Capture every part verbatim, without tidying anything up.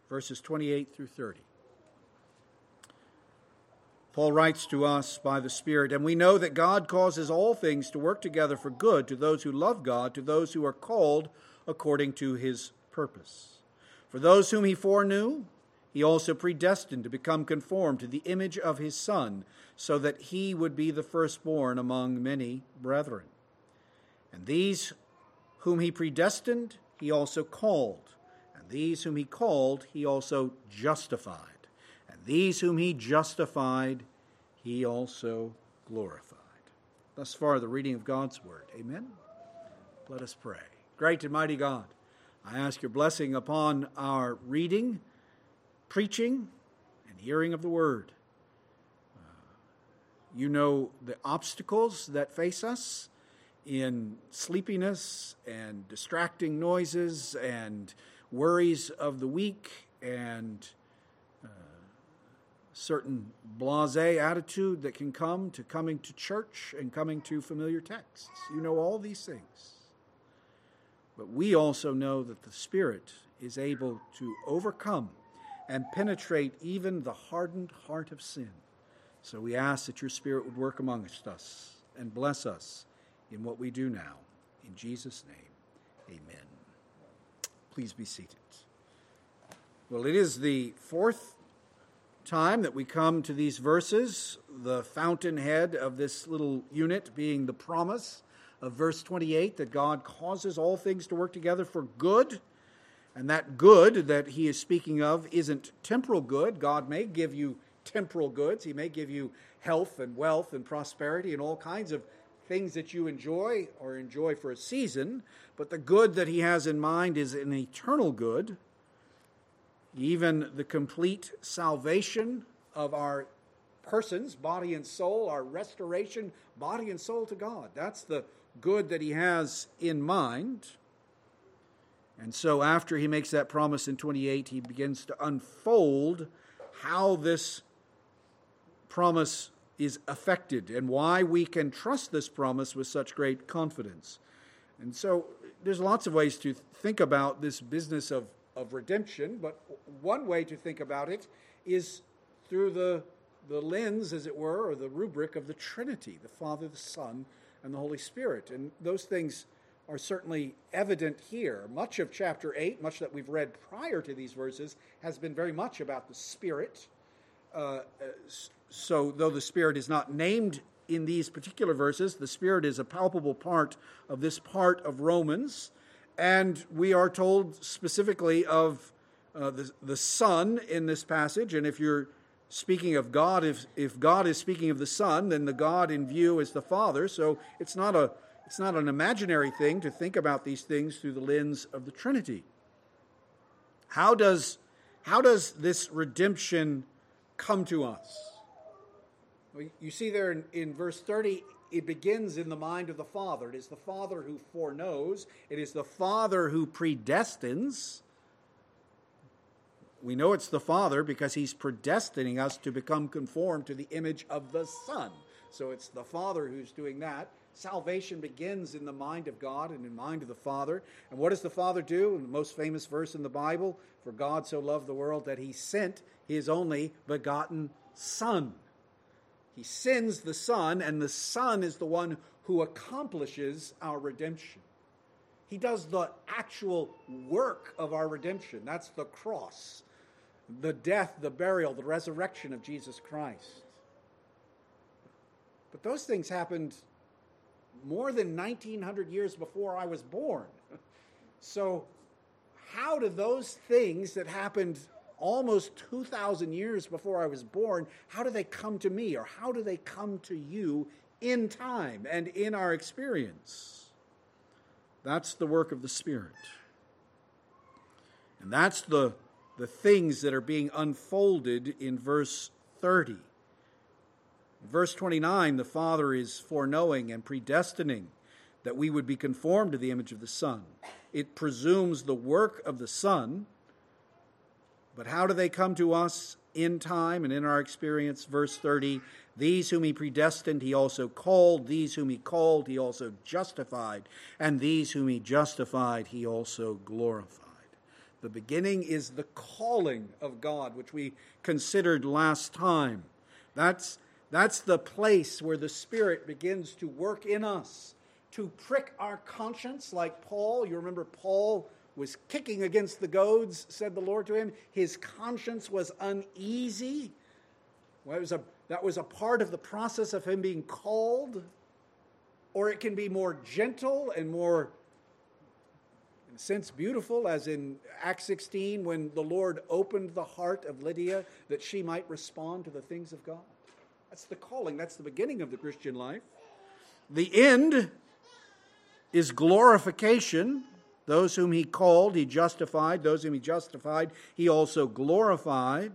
verses twenty-eight through thirty. Paul writes to us by the Spirit, "And we know that God causes all things to work together for good to those who love God, to those who are called according to his purpose. For those whom he foreknew, he also predestined to become conformed to the image of his Son, so that he would be the firstborn among many brethren. And these whom he predestined, he also called. And these whom he called, he also justified. And these whom he justified, he also glorified." Thus far, the reading of God's word. Amen. Let us pray. Great and mighty God, I ask your blessing upon our reading, preaching, and hearing of the word. Uh, you know the obstacles that face us in sleepiness and distracting noises and worries of the week and uh, certain blasé attitude that can come to coming to church and coming to familiar texts. You know all these things. But we also know that the Spirit is able to overcome and penetrate even the hardened heart of sin. So we ask that your Spirit would work amongst us and bless us in what we do now. In Jesus' name, amen. Please be seated. Well, it is the fourth time that we come to these verses, the fountainhead of this little unit being the promise of verse twenty-eight, that God causes all things to work together for good. And that good that he is speaking of isn't temporal good. God may give you temporal goods. He may give you health and wealth and prosperity and all kinds of things that you enjoy or enjoy for a season. But the good that he has in mind is an eternal good. Even the complete salvation of our persons, body and soul, our restoration, body and soul to God. That's the good that he has in mind. And so after he makes that promise in twenty-eight, he begins to unfold how this promise is affected and why we can trust this promise with such great confidence. And so there's lots of ways to think about this business of, of redemption, but one way to think about it is through the, the lens, as it were, or the rubric of the Trinity, the Father, the Son, and the Holy Spirit. And those things are certainly evident here. Much of chapter eight, much that we've read prior to these verses, has been very much about the Spirit. Uh, so though the Spirit is not named in these particular verses, the Spirit is a palpable part of this part of Romans. And we are told specifically of uh, the, the Son in this passage. And if you're speaking of God, if, if God is speaking of the Son, then the God in view is the Father. So it's not a It's not an imaginary thing to think about these things through the lens of the Trinity. How does, how does this redemption come to us? Well, you see there in, in verse thirty, it begins in the mind of the Father. It is the Father who foreknows. It is the Father who predestines. We know it's the Father because he's predestining us to become conformed to the image of the Son. So it's the Father who's doing that. Salvation begins in the mind of God and in the mind of the Father. And what does the Father do? In the most famous verse in the Bible, "For God so loved the world that he sent his only begotten Son." He sends the Son, and the Son is the one who accomplishes our redemption. He does the actual work of our redemption. That's the cross, the death, the burial, the resurrection of Jesus Christ. But those things happened more than nineteen hundred years before I was born. So how do those things that happened almost two thousand years before I was born, how do they come to me, or how do they come to you in time and in our experience? That's the work of the Spirit. And that's the, the things that are being unfolded in verse thirty. In verse twenty-nine, the Father is foreknowing and predestining that we would be conformed to the image of the Son. It presumes the work of the Son. But how do they come to us in time and in our experience? Verse thirty, these whom he predestined, he also called. These whom he called, he also justified. And these whom he justified, he also glorified. The beginning is the calling of God, which we considered last time. That's, that's the place where the Spirit begins to work in us, to prick our conscience like Paul. You remember Paul was kicking against the goads, said the Lord to him. His conscience was uneasy. Well, it was a, that was a part of the process of him being called. Or it can be more gentle and more, in a sense, beautiful, as in Acts sixteen, when the Lord opened the heart of Lydia that she might respond to the things of God. That's the calling. That's the beginning of the Christian life. The end is glorification. Those whom he called, he justified. Those whom he justified, he also glorified.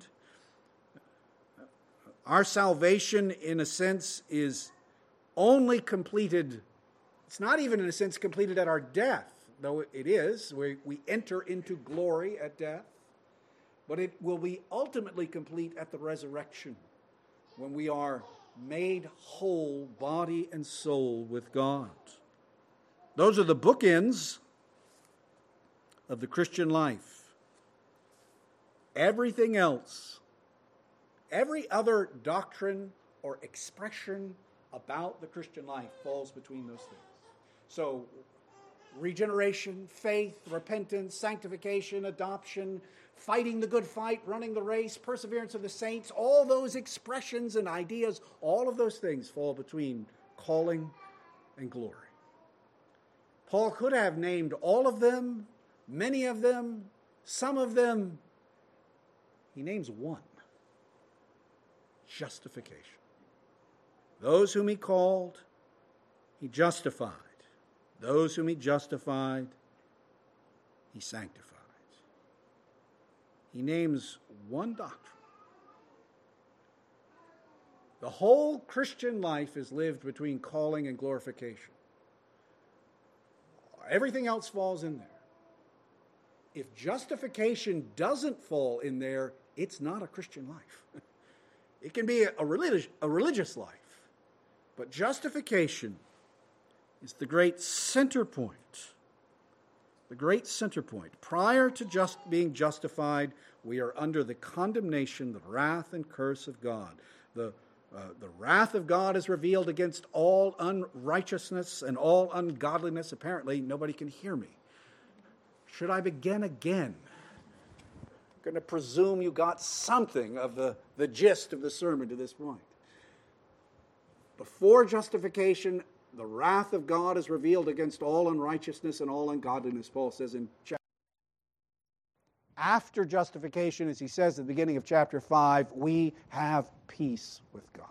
Our salvation, in a sense, is only completed, it's not even in a sense completed at our death, though it is. We, we enter into glory at death. But it will be ultimately complete at the resurrection, when we are made whole, body and soul, with God. Those are the bookends of the Christian life. Everything else, every other doctrine or expression about the Christian life falls between those things. So, regeneration, faith, repentance, sanctification, adoption, fighting the good fight, running the race, perseverance of the saints, all those expressions and ideas, all of those things fall between calling and glory. Paul could have named all of them, many of them, some of them. He names one: justification. Those whom he called, he justified. Those whom he justified, he sanctified. He names one doctrine. The whole Christian life is lived between calling and glorification. Everything else falls in there. If justification doesn't fall in there, it's not a Christian life. It can be a religious, a religious life. But justification is the great center point. The great center point. Prior to just being justified, we are under the condemnation, the wrath and curse of God. The, uh, the wrath of God is revealed against all unrighteousness and all ungodliness. Apparently, nobody can hear me. Should I begin again? I'm going to presume you got something of the, the gist of the sermon to this point. Before justification, the wrath of God is revealed against all unrighteousness and all ungodliness, Paul says in chapter. After justification, as he says at the beginning of chapter five, we have peace with God.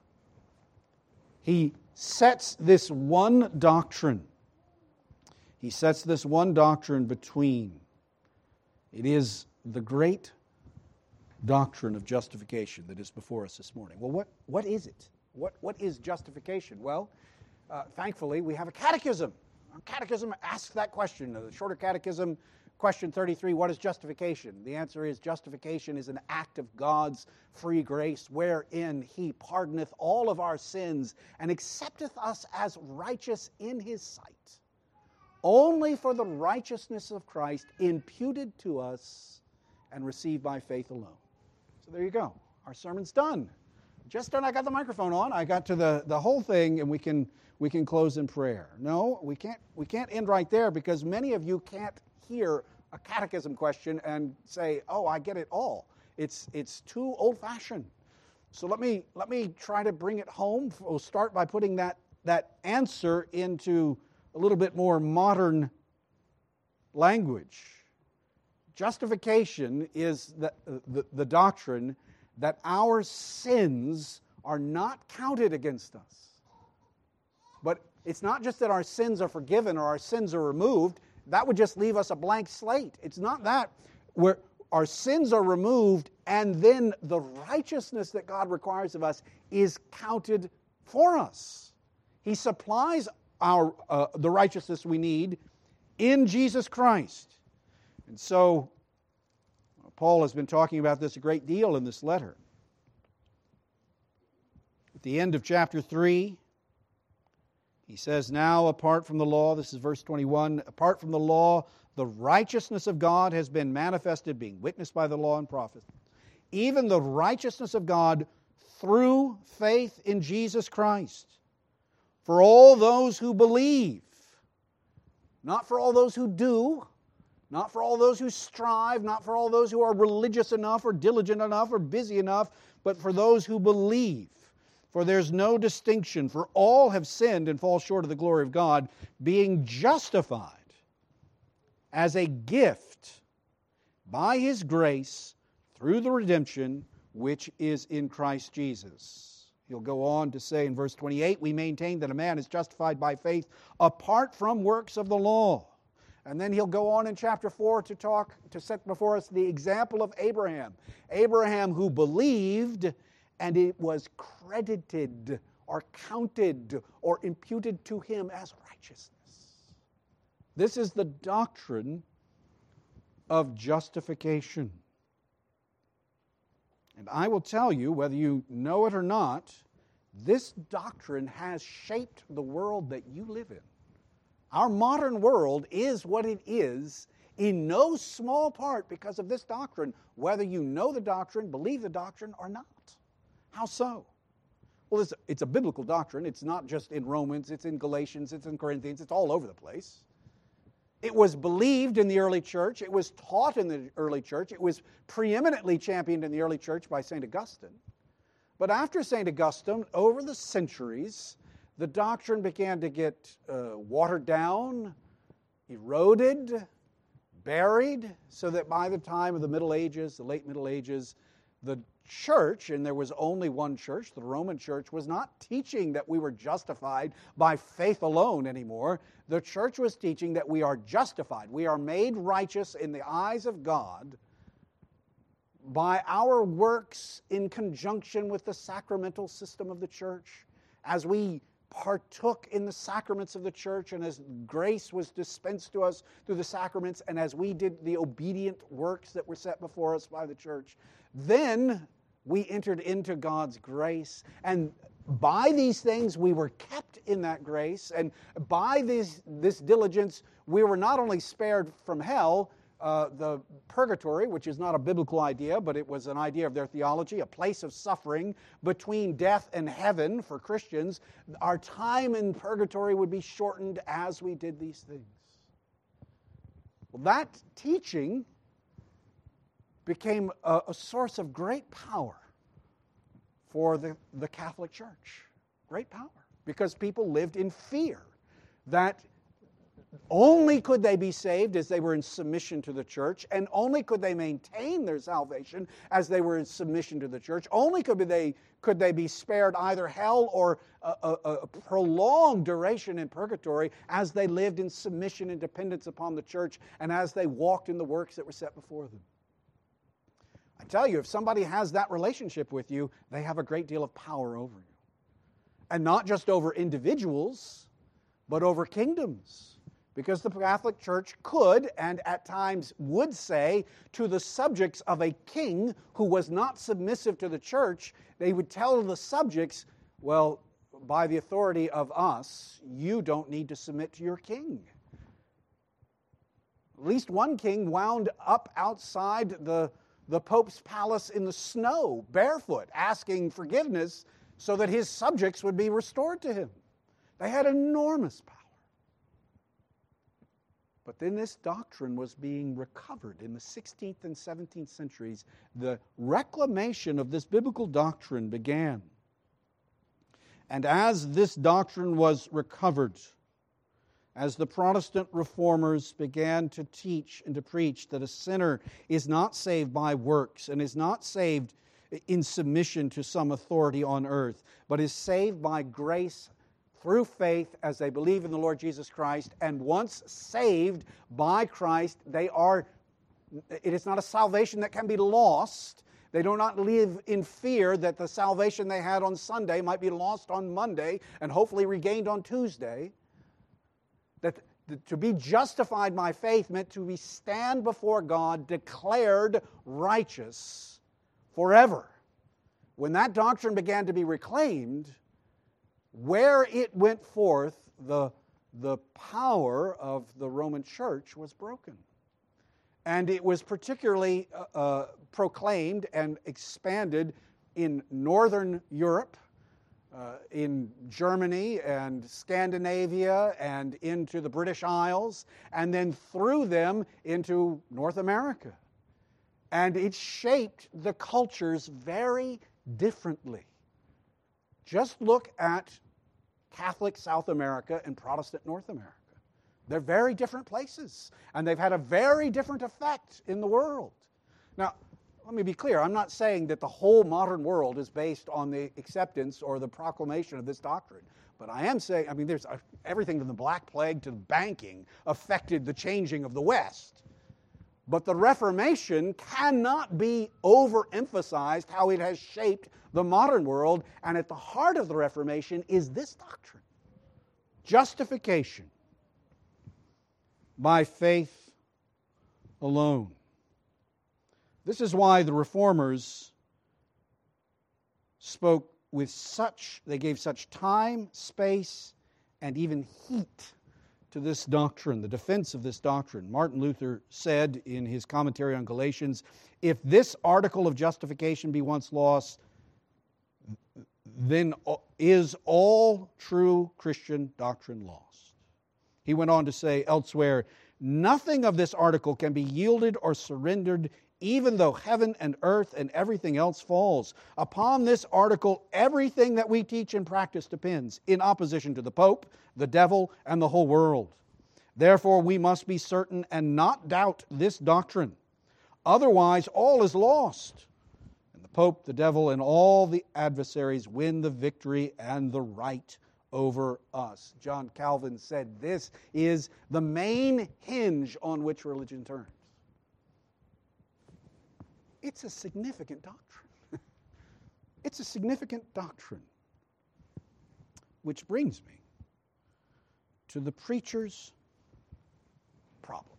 He sets this one doctrine. He sets this one doctrine between. It is the great doctrine of justification that is before us this morning. Well, what, what is it? What, what is justification? Well, uh, thankfully, we have a catechism. Our catechism asks that question. The Shorter Catechism, question thirty-three, what is justification? The answer is, justification is an act of God's free grace, wherein he pardoneth all of our sins and accepteth us as righteous in his sight, only for the righteousness of Christ imputed to us and received by faith alone. So there you go. Our sermon's done. Just when I got the microphone on, I got to the, the whole thing, and we can we can close in prayer. No, we can't we can't end right there, because many of you can't hear a catechism question and say, "Oh, I get it all." It's it's too old-fashioned. So let me let me try to bring it home. We'll start by putting that that answer into a little bit more modern language. Justification is the the, the doctrine that our sins are not counted against us. But it's not just that our sins are forgiven or our sins are removed. That would just leave us a blank slate. It's not that. Where our sins are removed, and then the righteousness that God requires of us is counted for us. He supplies our uh, the righteousness we need in Jesus Christ. And so Paul has been talking about this a great deal in this letter. At the end of chapter three, He says, now apart from the law, this is verse twenty-one, apart from the law, the righteousness of God has been manifested, being witnessed by the law and prophets. Even the righteousness of God through faith in Jesus Christ, for all those who believe. Not for all those who do, not for all those who strive, not for all those who are religious enough or diligent enough or busy enough, but for those who believe. For there's no distinction, for all have sinned and fall short of the glory of God, being justified as a gift by His grace through the redemption which is in Christ Jesus. He'll go on to say in verse twenty-eight, we maintain that a man is justified by faith apart from works of the law. And then he'll go on in chapter four to talk, to set before us the example of Abraham. Abraham who believed, and it was credited or counted or imputed to him as righteousness. This is the doctrine of justification. And I will tell you, whether you know it or not, this doctrine has shaped the world that you live in. Our modern world is what it is in no small part because of this doctrine, whether you know the doctrine, believe the doctrine, or not. How so? Well, it's, it's a biblical doctrine. It's not just in Romans, it's in Galatians, it's in Corinthians, it's all over the place. It was believed in the early church. It was taught in the early church. It was preeminently championed in the early church by Saint Augustine. But after Saint Augustine, over the centuries, the doctrine began to get uh, watered down, eroded, buried, so that by the time of the Middle Ages, the late Middle Ages, the church, and there was only one church, the Roman Church, was not teaching that we were justified by faith alone anymore. The church was teaching that we are justified. We are made righteous in the eyes of God by our works in conjunction with the sacramental system of the church. As we partook in the sacraments of the church, and as grace was dispensed to us through the sacraments, and as we did the obedient works that were set before us by the church, then we entered into God's grace. And by these things we were kept in that grace, and by this, this diligence we were not only spared from hell, uh, the purgatory, which is not a biblical idea, but it was an idea of their theology, a place of suffering between death and heaven for Christians. Our time in purgatory would be shortened as we did these things. Well, that teaching became a, a source of great power for the, the Catholic Church. Great power. Because people lived in fear that only could they be saved as they were in submission to the church, and only could they maintain their salvation as they were in submission to the church. Only could they, could they be spared either hell or a, a, a prolonged duration in purgatory as they lived in submission and dependence upon the church, and as they walked in the works that were set before them. I tell you, if somebody has that relationship with you, they have a great deal of power over you. And not just over individuals, but over kingdoms. Because the Catholic Church could, and at times would say, to the subjects of a king who was not submissive to the church, they would tell the subjects, well, by the authority of us, you don't need to submit to your king. At least one king wound up outside the, the Pope's palace in the snow, barefoot, asking forgiveness so that his subjects would be restored to him. They had enormous power. But then this doctrine was being recovered in the sixteenth and seventeenth centuries. The reclamation of this biblical doctrine began. And as this doctrine was recovered, as the Protestant reformers began to teach and to preach that a sinner is not saved by works and is not saved in submission to some authority on earth, but is saved by grace through faith as they believe in the Lord Jesus Christ, and once saved by Christ, they are, it is not a salvation that can be lost. They do not live in fear that the salvation they had on Sunday might be lost on Monday and hopefully regained on Tuesday. That to be justified by faith meant to be stand before God declared righteous forever. When that doctrine began to be reclaimed, where it went forth, the, the power of the Roman Church was broken. And it was particularly uh, uh, proclaimed and expanded in Northern Europe, uh, in Germany and Scandinavia, and into the British Isles, and then through them into North America. And it shaped the cultures very differently. Just look at Catholic South America and Protestant North America. They're very different places, and they've had a very different effect in the world. Now, let me be clear. I'm not saying that the whole modern world is based on the acceptance or the proclamation of this doctrine. But I am saying, I mean, there's everything from the Black Plague to banking affected the changing of the West. But the Reformation cannot be overemphasized how it has shaped the modern world. And at the heart of the Reformation is this doctrine: justification by faith alone. This is why the Reformers spoke with such, they gave such time, space, and even heat to this doctrine, the defense of this doctrine. Martin Luther said in his commentary on Galatians, if this article of justification be once lost, then is all true Christian doctrine lost. He went on to say elsewhere, nothing of this article can be yielded or surrendered, even though heaven and earth and everything else falls. Upon this article, everything that we teach and practice depends, in opposition to the Pope, the devil, and the whole world. Therefore, we must be certain and not doubt this doctrine. Otherwise, all is lost. And the Pope, the devil, and all the adversaries win the victory and the right over us. John Calvin said this is the main hinge on which religion turns. It's a significant doctrine. It's a significant doctrine. Which brings me to the preacher's problem.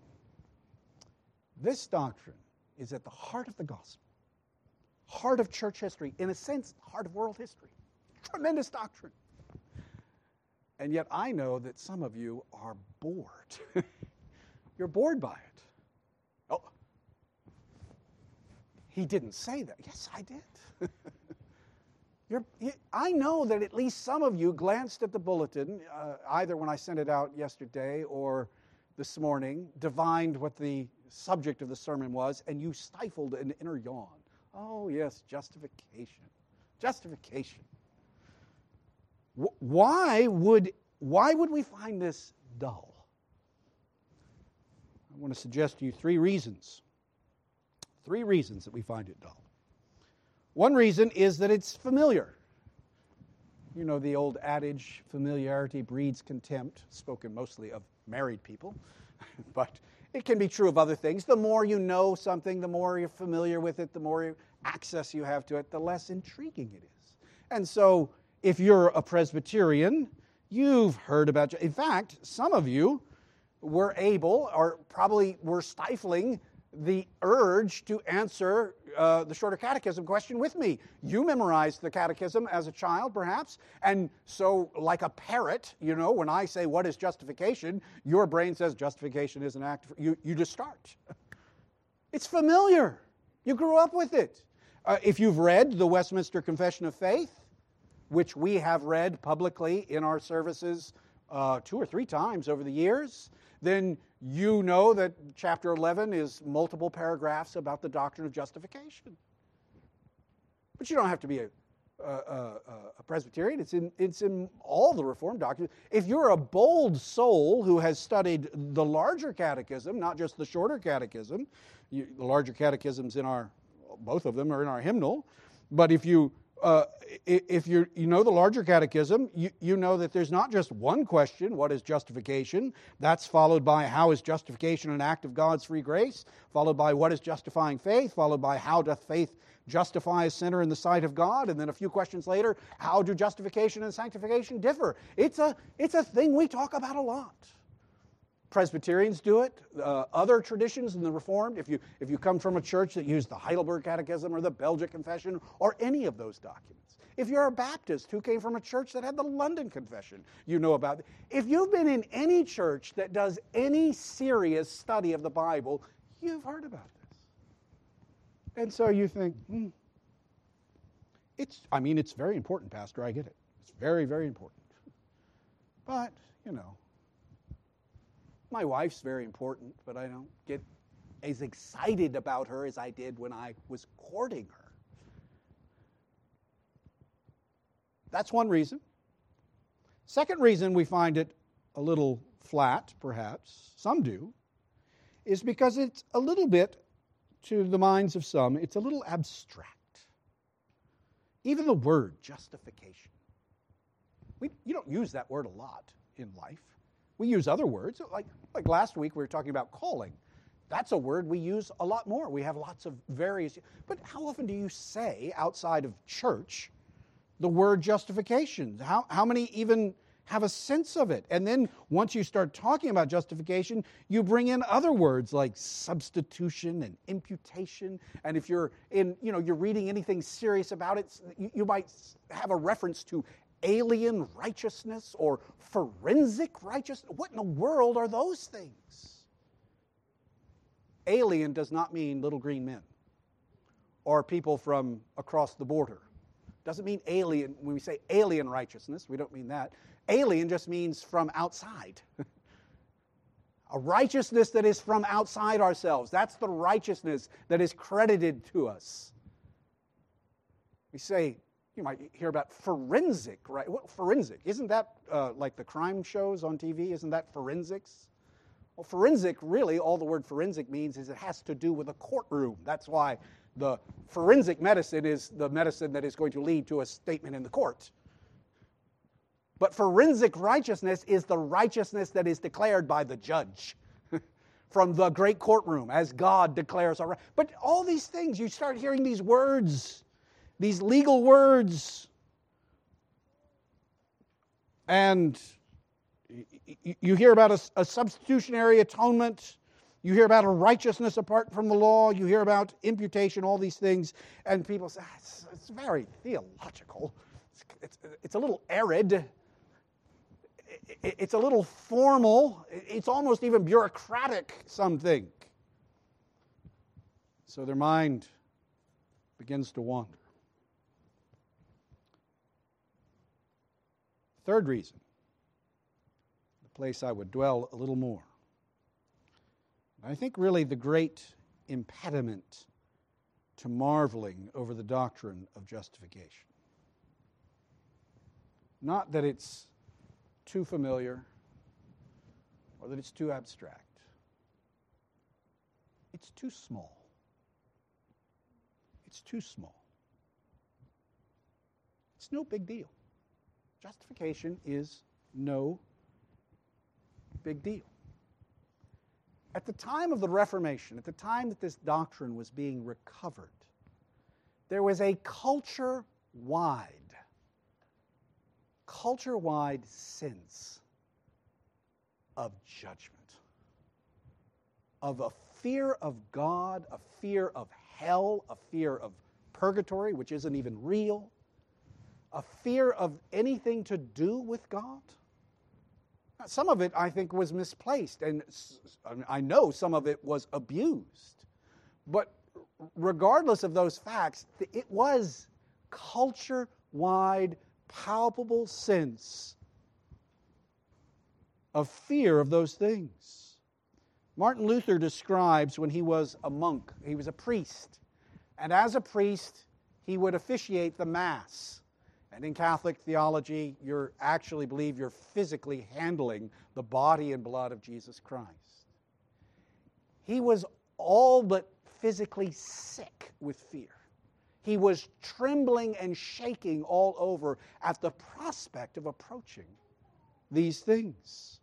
This doctrine is at the heart of the gospel, heart of church history, in a sense, heart of world history. Tremendous doctrine. And yet I know that some of you are bored. You're bored by it. Oh, he didn't say that. Yes, I did. You're, you, I know that at least some of you glanced at the bulletin, uh, either when I sent it out yesterday or this morning, divined what the subject of the sermon was, and you stifled an inner yawn. Oh, yes, justification. Justification. W- why would, why would we find this dull? I want to suggest to you three reasons. Three reasons that we find it dull. One reason is that it's familiar. You know the old adage, familiarity breeds contempt, spoken mostly of married people, but it can be true of other things. The more you know something, the more you're familiar with it, the more access you have to it, the less intriguing it is. And so, if you're a Presbyterian, you've heard about, in fact, some of you were able, or probably were stifling, the urge to answer uh, the Shorter Catechism question with me. You memorized the Catechism as a child, perhaps, and so like a parrot, you know, when I say, what is justification, your brain says justification is an act, of, you, you just start. It's familiar. You grew up with it. Uh, if you've read the Westminster Confession of Faith, which we have read publicly in our services uh, two or three times over the years, then you know that chapter eleven is multiple paragraphs about the doctrine of justification. But you don't have to be a, a, a, a Presbyterian. It's in, it's in all the Reformed doctrines. If you're a bold soul who has studied the larger catechism, not just the shorter catechism, you, the larger catechisms in our, both of them are in our hymnal, but if you Uh, if you you know the larger catechism, you, you know that there's not just one question, what is justification? That's followed by how is justification an act of God's free grace? Followed by what is justifying faith? Followed by how doth faith justify a sinner in the sight of God? And then a few questions later, how do justification and sanctification differ? It's a, it's a thing we talk about a lot. Presbyterians do it. Uh, other traditions in the Reformed, if you if you come from a church that used the Heidelberg Catechism or the Belgic Confession or any of those documents, If you're a Baptist who came from a church that had the London Confession, you know about it. If you've been in any church that does any serious study of the Bible, you've heard about this. And so you think, hmm, it's, I mean, it's very important, Pastor, I get it. It's very, very important. But, you know, my wife's very important, but I don't get as excited about her as I did when I was courting her. That's one reason. Second reason we find it a little flat, perhaps, some do, is because it's a little bit, to the minds of some, it's a little abstract. Even the word justification. We, you don't use that word a lot in life. We use other words. Like, like last week we were talking about calling. That's a word we use a lot more. We have lots of various... But how often do you say, outside of church, the word justification? How, how many even have a sense of it? And then once you start talking about justification, you bring in other words like substitution and imputation. And if you're in, you know, you're reading anything serious about it, you, you might have a reference to alien righteousness or forensic righteousness. What in the world are those things? Alien does not mean little green men or people from across the border. Doesn't mean alien. When we say alien righteousness, we don't mean that. Alien just means from outside. A righteousness that is from outside ourselves. That's the righteousness that is credited to us. We say, you might hear about forensic, right? What forensic? Isn't that uh, like the crime shows on T V? Isn't that forensics? Well, forensic, really, all the word forensic means is it has to do with a courtroom. That's why the forensic medicine is the medicine that is going to lead to a statement in the court. But forensic righteousness is the righteousness that is declared by the judge from the great courtroom as God declares our right. But all these things, you start hearing these words, these legal words, and you hear about a, a substitutionary atonement. You hear about a righteousness apart from the law. You hear about imputation, all these things. And people say, it's, it's very theological. It's, it's, it's a little arid. It, it, it's a little formal. It's almost even bureaucratic, some think. So their mind begins to wander. Third reason. Place I would dwell a little more. I think really the great impediment to marveling over the doctrine of justification. Not that it's too familiar or that it's too abstract. It's too small. It's too small. It's no big deal. Justification is no big deal. At the time of the Reformation, at the time that this doctrine was being recovered, there was a culture-wide, culture-wide sense of judgment, of a fear of God, a fear of hell, a fear of purgatory, which isn't even real, a fear of anything to do with God. Some of it, I think, was misplaced, and I know some of it was abused. But regardless of those facts, it was culture-wide, palpable sense of fear of those things. Martin Luther describes when he was a monk, he was a priest, and as a priest, he would officiate the Mass. And in Catholic theology, you actually believe you're physically handling the body and blood of Jesus Christ. He was all but physically sick with fear. He was trembling and shaking all over at the prospect of approaching these things.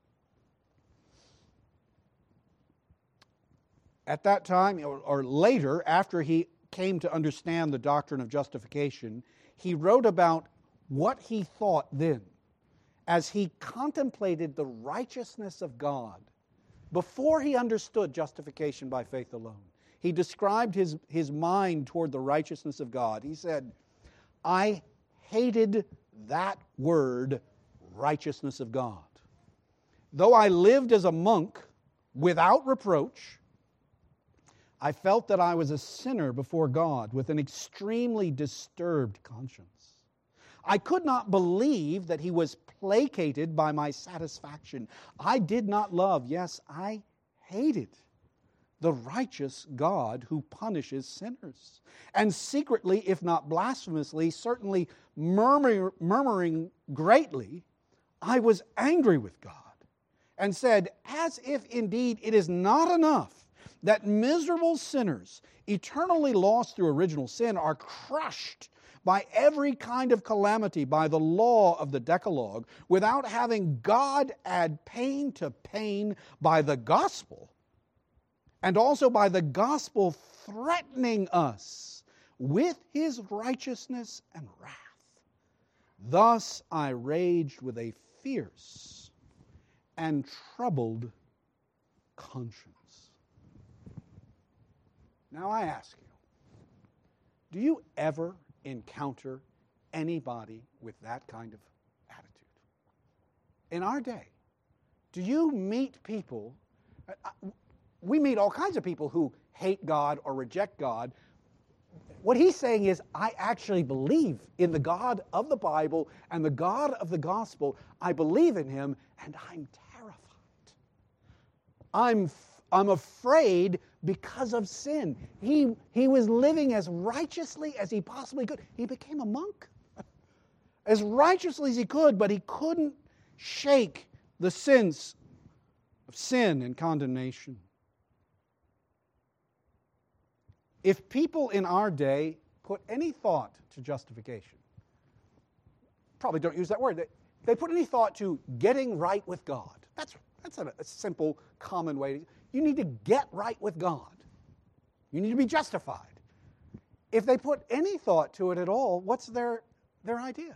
At that time, or, or later, after he came to understand the doctrine of justification, he wrote about what he thought then as he contemplated the righteousness of God before he understood justification by faith alone. He described his, his mind toward the righteousness of God. He said, I hated that word, righteousness of God. Though I lived as a monk without reproach, I felt that I was a sinner before God with an extremely disturbed conscience. I could not believe that He was placated by my satisfaction. I did not love, yes, I hated the righteous God who punishes sinners. And secretly, if not blasphemously, certainly murmur, murmuring greatly, I was angry with God and said, as if indeed it is not enough that miserable sinners, eternally lost through original sin, are crushed by every kind of calamity by the law of the Decalogue, without having God add pain to pain by the gospel, and also by the gospel threatening us with His righteousness and wrath. Thus I raged with a fierce and troubled conscience. Now I ask you, do you ever encounter anybody with that kind of attitude? In our day, do you meet people? We meet all kinds of people who hate God or reject God. What he's saying is, I actually believe in the God of the Bible and the God of the gospel. I believe in Him, and I'm terrified. I'm I'm afraid because of sin. He, he was living as righteously as he possibly could. He became a monk. As righteously as he could, but he couldn't shake the sense of sin and condemnation. If people in our day put any thought to justification, probably don't use that word, they, they put any thought to getting right with God. That's, that's a, a simple, common way. You need to get right with God. You need to be justified. If they put any thought to it at all, what's their, their idea?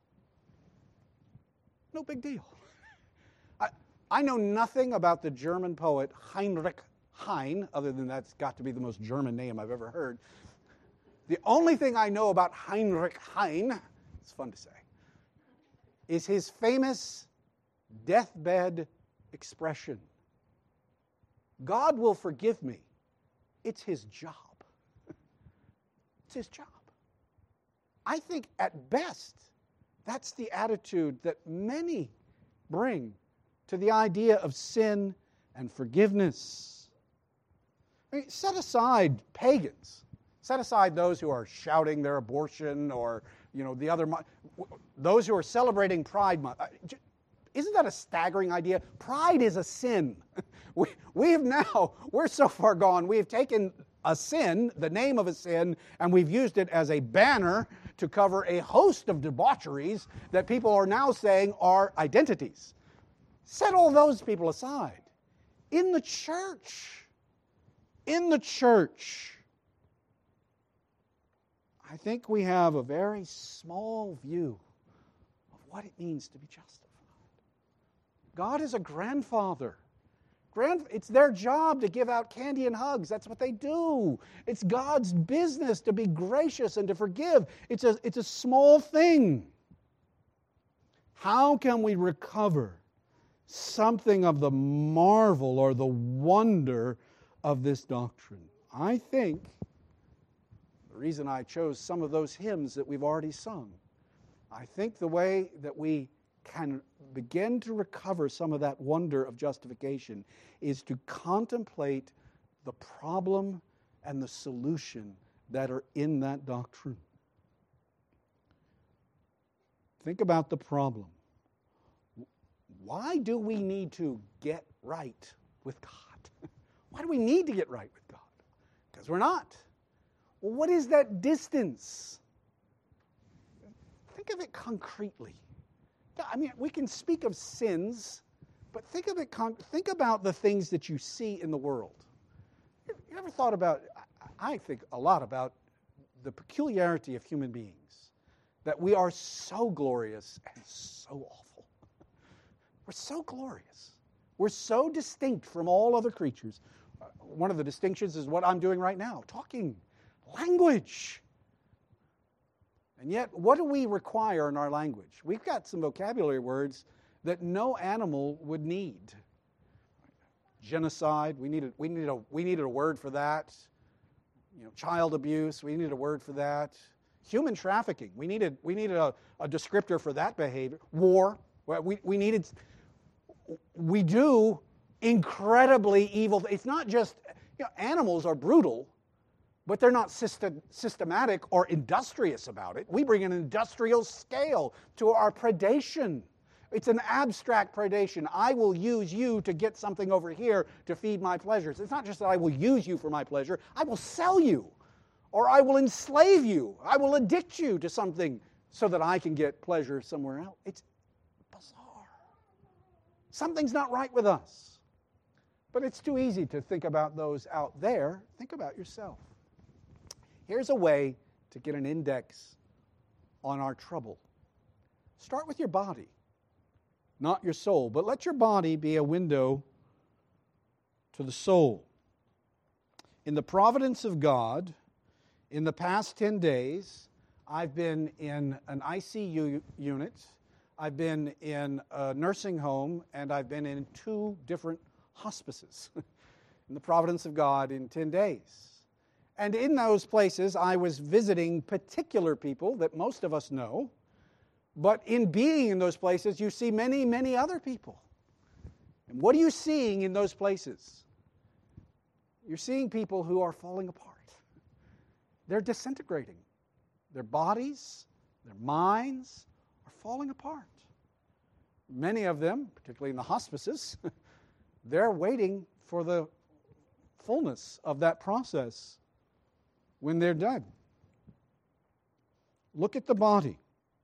No big deal. I, I know nothing about the German poet Heinrich Heine, other than that's got to be the most German name I've ever heard. The only thing I know about Heinrich Heine, it's fun to say, is his famous deathbed expression. God will forgive me. It's His job. It's His job. I think at best, that's the attitude that many bring to the idea of sin and forgiveness. I mean, set aside pagans. Set aside those who are shouting their abortion or, you know, the other, those who are celebrating Pride Month. Isn't that a staggering idea? Pride is a sin. We, we have now, we're so far gone, we have taken a sin, the name of a sin, and we've used it as a banner to cover a host of debaucheries that people are now saying are identities. Set all those people aside. In the church, in the church, I think we have a very small view of what it means to be justified. God is a grandfather. Grand, it's their job to give out candy and hugs. That's what they do. It's God's business to be gracious and to forgive. It's a, it's a small thing. How can we recover something of the marvel or the wonder of this doctrine? I think the reason I chose some of those hymns that we've already sung, I think the way that we can begin to recover some of that wonder of justification is to contemplate the problem and the solution that are in that doctrine. Think about the problem. Why do we need to get right with God? Why do we need to get right with God? Because we're not. Well, what is that distance? Think of it concretely. I mean, we can speak of sins, but think of it. Con- think about the things that you see in the world. You, you ever thought about? I think a lot about the peculiarity of human beings, that we are so glorious and so awful. We're so glorious. We're so distinct from all other creatures. Uh, one of the distinctions is what I'm doing right now, talking language. And yet, what do we require in our language? We've got some vocabulary words that no animal would need. Genocide, we needed, we needed, a, we needed a word for that. You know, child abuse, we needed a word for that. Human trafficking, we needed, we needed a, a descriptor for that behavior. War, we, we needed, we do incredibly evil. It's not just, you know, animals are brutal, but they're not system, systematic or industrious about it. We bring an industrial scale to our predation. It's an abstract predation. I will use you to get something over here to feed my pleasures. It's not just that I will use you for my pleasure. I will sell you, or I will enslave you. I will addict you to something so that I can get pleasure somewhere else. It's bizarre. Something's not right with us. But it's too easy to think about those out there. Think about yourself. Here's a way to get an index on our trouble. Start with your body, not your soul, but let your body be a window to the soul. In the providence of God, in the past ten days, I've been in an I C U unit, I've been in a nursing home, and I've been in two different hospices in the providence of God in ten days. And in those places, I was visiting particular people that most of us know. But in being in those places, you see many, many other people. And what are you seeing in those places? You're seeing people who are falling apart. They're disintegrating. Their bodies, their minds are falling apart. Many of them, particularly in the hospices, they're waiting for the fullness of that process when they're done. Look at the body.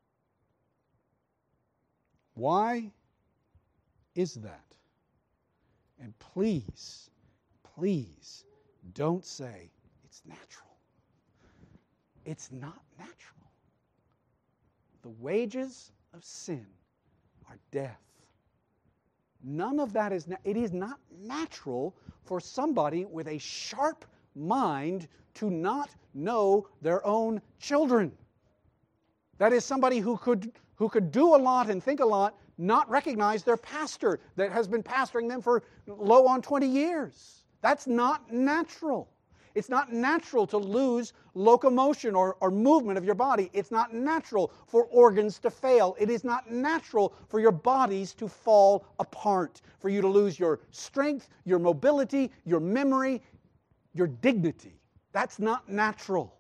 Why is that? And please, please don't say it's natural. It's not natural. The wages of sin are death. None of that is, na- it is not natural for somebody with a sharp mind to not know their own children. That is somebody who could who could do a lot and think a lot, not recognize their pastor that has been pastoring them for low on twenty years. That's not natural. It's not natural to lose locomotion or, or movement of your body. It's not natural for organs to fail. It is not natural for your bodies to fall apart, for you to lose your strength, your mobility, your memory, your dignity. That's not natural.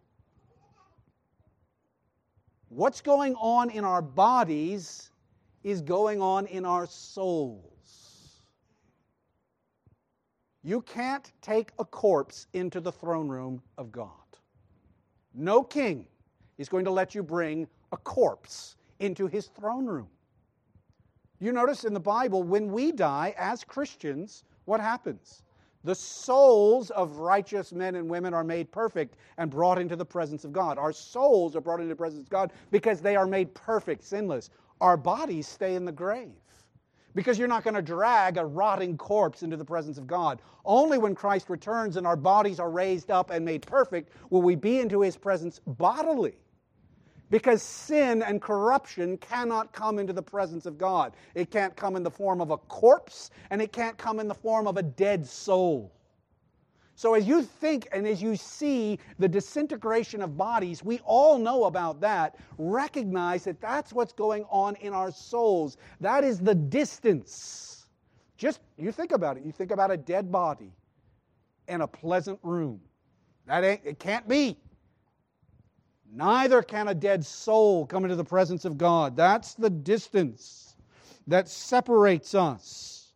What's going on in our bodies is going on in our souls. You can't take a corpse into the throne room of God. No king is going to let you bring a corpse into his throne room. You notice in the Bible, when we die as Christians, what happens? The souls of righteous men and women are made perfect and brought into the presence of God. Our souls are brought into the presence of God because they are made perfect, sinless. Our bodies stay in the grave because you're not going to drag a rotting corpse into the presence of God. Only when Christ returns and our bodies are raised up and made perfect will we be into His presence bodily. Because sin and corruption cannot come into the presence of God. It can't come in the form of a corpse, and it can't come in the form of a dead soul. So as you think and as you see the disintegration of bodies, we all know about that. Recognize that that's what's going on in our souls. That is the distance. Just, you think about it. You think about a dead body in a pleasant room. That ain't, it can't be. Neither can a dead soul come into the presence of God. That's the distance that separates us.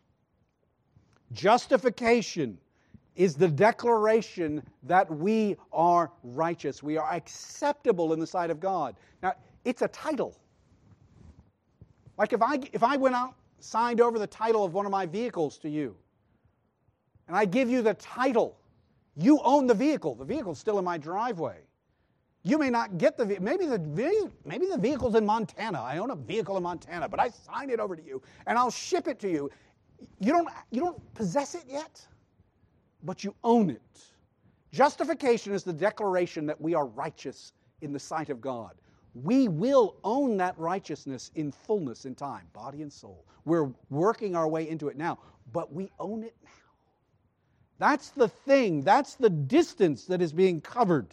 Justification is the declaration that we are righteous. We are acceptable in the sight of God. Now, it's a title. Like if I, if I went out, signed over the title of one of my vehicles to you, and I give you the title, you own the vehicle. The vehicle's still in my driveway. You may not get the vehicle. Maybe the, maybe the vehicle's in Montana. I own a vehicle in Montana, but I sign it over to you, and I'll ship it to you. You don't, you don't possess it yet, but you own it. Justification is the declaration that we are righteous in the sight of God. we will own that righteousness in fullness in time, body and soul. We're working our way into it now, but we own it now. That's the thing, that's the distance that is being covered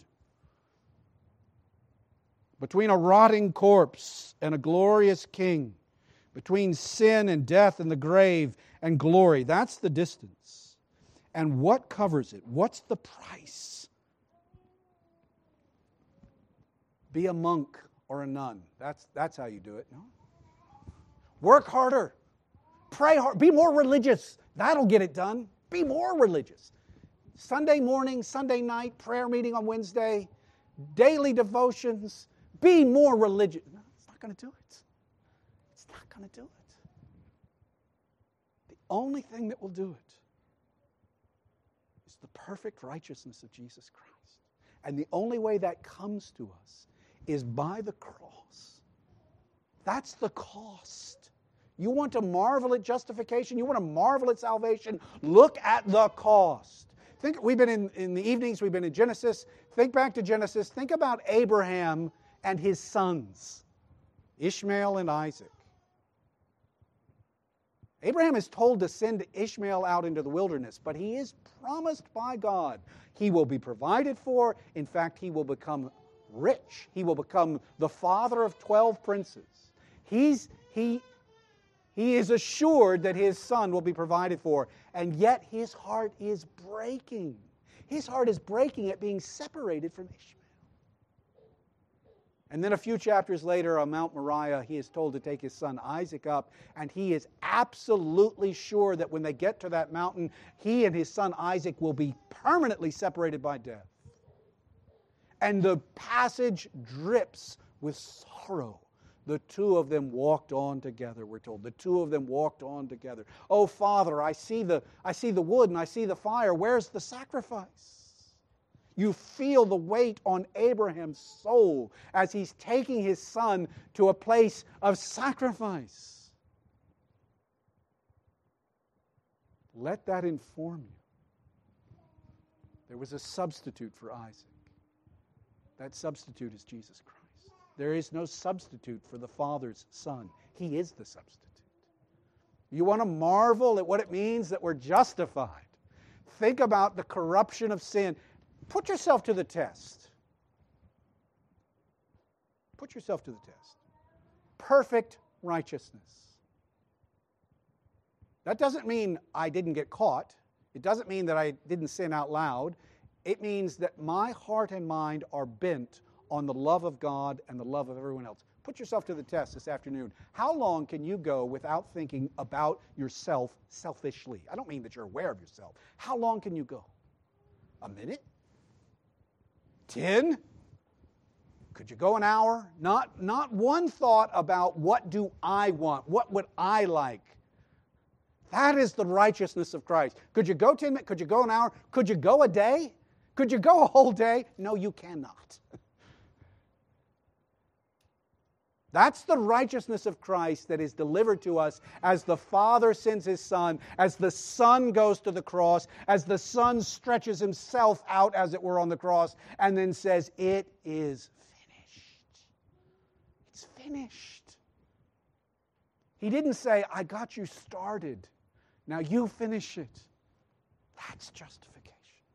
between a rotting corpse and a glorious king, between sin and death and the grave and glory. That's the distance. And what covers it? What's the price? Be a monk or a nun. That's, that's how you do it. No? Work harder. Pray hard. Be more religious. That'll get it done. Be more religious. Sunday morning, Sunday night, prayer meeting on Wednesday, daily devotions. Be more religious. No, it's not going to do it. It's not going to do it. The only thing that will do it is the perfect righteousness of Jesus Christ. And the only way that comes to us is by the cross. That's the cost. You want to marvel at justification? You want to marvel at salvation? Look at the cost. Think, we've been in, in the evenings, we've been in Genesis. Think back to Genesis. Think about Abraham and his sons, Ishmael and Isaac. Abraham is told to send Ishmael out into the wilderness, but he is promised by God he will be provided for. In fact, he will become rich. He will become the father of twelve princes. He's, he, he is assured that his son will be provided for, and yet his heart is breaking. His heart is breaking at being separated from Ishmael. And then a few chapters later on Mount Moriah, he is told to take his son Isaac up, and he is absolutely sure that when they get to that mountain, he and his son Isaac will be permanently separated by death. And the passage drips with sorrow. The two of them walked on together, we're told. The two of them walked on together. Oh, Father, I see the, I see the wood and I see the fire. Where's the sacrifice? You feel the weight on Abraham's soul as he's taking his son to a place of sacrifice. Let that inform you. There was a substitute for Isaac. That substitute is Jesus Christ. There is no substitute for the Father's Son. He is the substitute. You want to marvel at what it means that we're justified. Think about the corruption of sin. Put yourself to the test. Put yourself to the test. Perfect righteousness. That doesn't mean I didn't get caught. It doesn't mean that I didn't sin out loud. It means that my heart and mind are bent on the love of God and the love of everyone else. Put yourself to the test this afternoon. How long can you go without thinking about yourself selfishly? I don't mean that you're aware of yourself. How long can you go? A minute? Ten? Could you go an hour? Not, not one thought about what do I want? What would I like? That is the righteousness of Christ. Could you go ten minutes? Could you go an hour? Could you go a day? Could you go a whole day? No, you cannot. That's the righteousness of Christ that is delivered to us as the Father sends His Son, as the Son goes to the cross, as the Son stretches Himself out, as it were, on the cross, and then says, "It is finished." It's finished. He didn't say, "I got you started. Now you finish it." That's justification.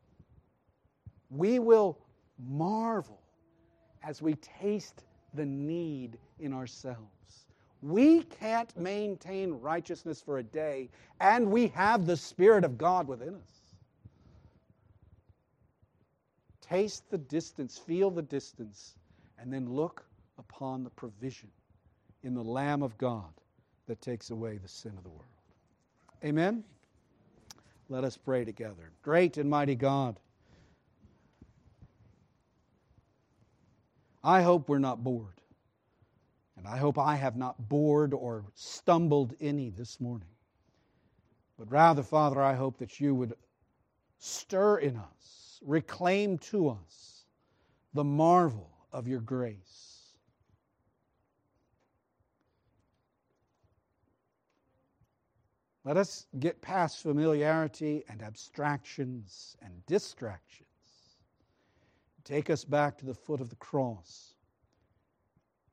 We will marvel as we taste the need in ourselves. We can't maintain righteousness for a day, and we have the Spirit of God within us. Taste the distance, feel the distance, and then look upon the provision in the Lamb of God that takes away the sin of the world. Amen? Let us pray together. Great and mighty God, I hope we're not bored. And I hope I have not bored or stumbled any this morning. But rather, Father, I hope that you would stir in us, reclaim to us the marvel of your grace. Let us get past familiarity and abstractions and distractions. Take us back to the foot of the cross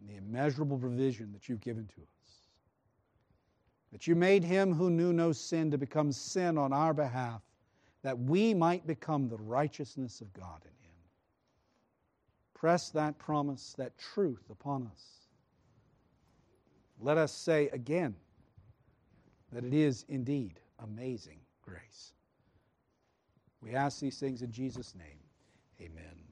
and the immeasurable provision that you've given to us. That you made him who knew no sin to become sin on our behalf, that we might become the righteousness of God in him. Press that promise, that truth upon us. Let us say again that it is indeed amazing grace. We ask these things in Jesus' name. Amen.